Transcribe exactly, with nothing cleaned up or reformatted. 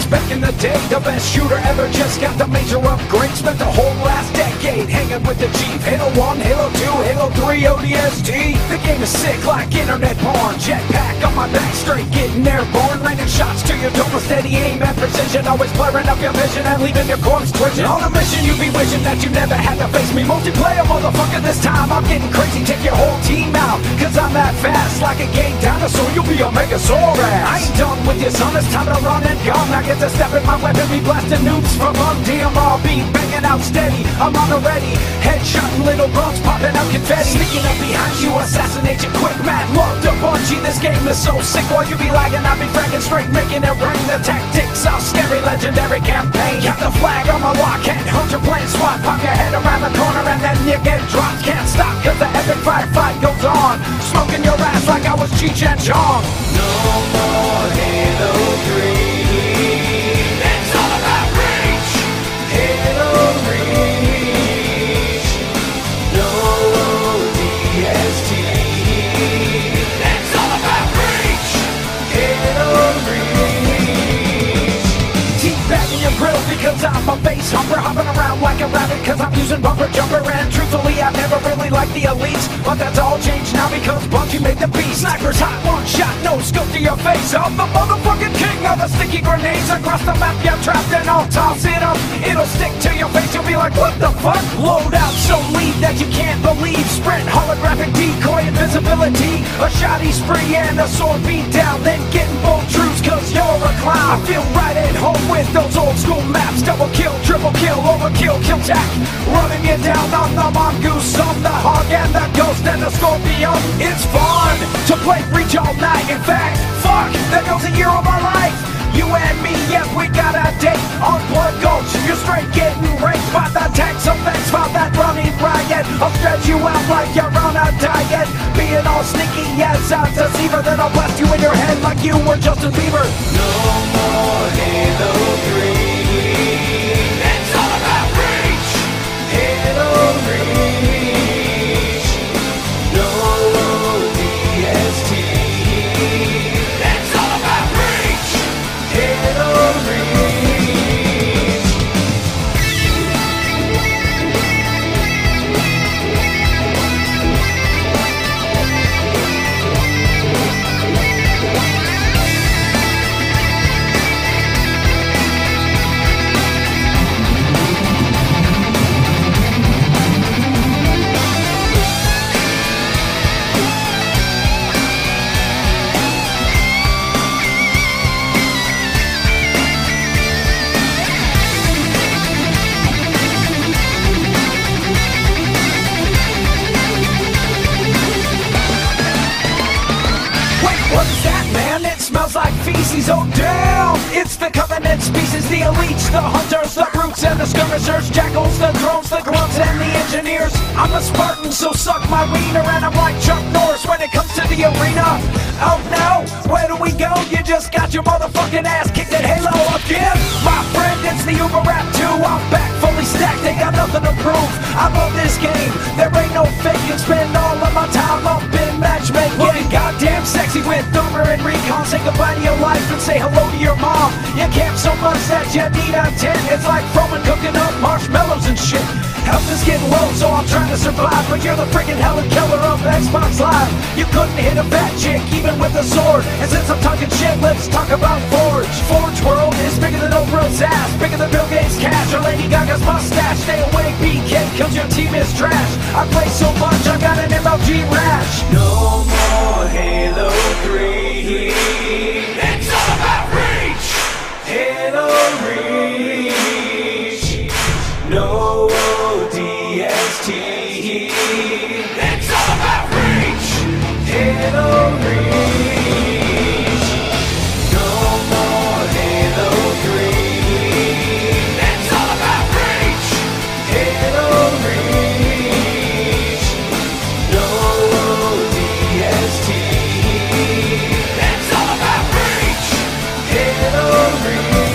back in the day, the best shooter ever just got the major upgrade. Spent the whole last decade hanging with the Chief. Halo one, Halo two, Halo three, O D S T. The game is sick like internet porn. Jetpack on my back, straight getting airborne. Raining shots to your dome with steady aim and precision. Always blurring up your vision and leaving your corpse twitching. On a mission you be wishing that you never had to face me. Multiplayer motherfucker, this time I'm getting crazy. Take your whole team out, cause I'm that fast. Like a game dinosaur, you'll be a Megasaurus. I ain't done with you, son, it's time to run and gun. I get to step in my weapon, be blasting nukes from under D M R B, banging out steady. I'm on the ready, headshotting little bumps, popping out confetti. Sneaking up behind you, assassinate you quick, man. Love to Bungie, this game is so sick. While you be lagging, I be fragging straight, making it rain. The tactics are scary, legendary campaign. Got the flag on my lock, head hunter playing SWAT. Pop your head around the corner and then you get dropped. Can't stop, cause the epic firefight goes on. Smoking your ass like I was Cheech and Chong. No more Halo three. It's all about Reach. Halo Reach. No O D S T. It's all about Reach. Halo Reach. Teabagging your grill because I'm a base humper. Hopping around like a rabbit cause I'm using bumper jumper. And truthfully I never really liked the elites, but that's all changed now because Bungie made the beast. Snipers hot, one shot, no scope to your face. I'm the motherfucking king of the sticky grenades. Across the map you're trapped and I'll toss it up. It'll stick to your face, you'll be like, what the fuck? Load out so lead that you can't believe. Sprint, holographic decoy, invisibility. A shoddy spree and a sword beat down. Then getting bold truths cause you're a clown. I feel right at home with those old school maps. Double kill, triple kill, overkill, kill tack. Running you down on the mongoose, on the hog and the ghost and the scorpion. It's fun to play Reach all night. In fact, fuck, there goes a year of my life. You and me, yes, we got a date on Blood Gulch. You're straight getting raped by the tank, so thanks for that running riot. I'll stretch you out like you're on a diet. Being all sneaky as a deceiver, then I'll blast you in your head like you were Justin Bieber. No more Halo three. It's all about Reach. Halo Reach. No O D S T. It's all about Reach. Halo Reach. What is that, man? It smells like feces, oh damn! It's the Covenant species, the elites, the hunters, the brutes and the skirmishers, jackals, the drones, the grunts and the engineers. I'm a Spartan, so suck my wiener, and I'm like Chuck Norris when it comes to the arena. Oh no, where do we go? You just got your motherfucking ass kicked at Halo again. My friend, it's the Uber Rap two. I'm back fully stacked, they got nothing to prove. I love this game, there ain't no faking. Spend all of my time up in matchmaking. Looking goddamn sexy with Domer and Recon. Say goodbye to your life and say hello to your mom. You camp so much that you need a tent. It's like Froman cooking up marshmallows and shit. Health is getting low, so I'm trying to survive. But you're the freaking Helen Keller of Xbox Live. You couldn't hit a fat chick, even with a sword. And since I'm talking shit, let's talk about Forge. Forge World is bigger than Oprah's ass, bigger than Bill Gates' cash, or Lady Gaga's mustache. Stay away, B K, cause your team is trash. I play so much, I got an M L G rash. No more Halo three. It's all about Reach. Halo Reach. No O D S T. It's all about Reach. Halo Reach. No more Halo three. It's all about Reach. Halo Reach. No O D S T. It's all about Reach. Halo Reach.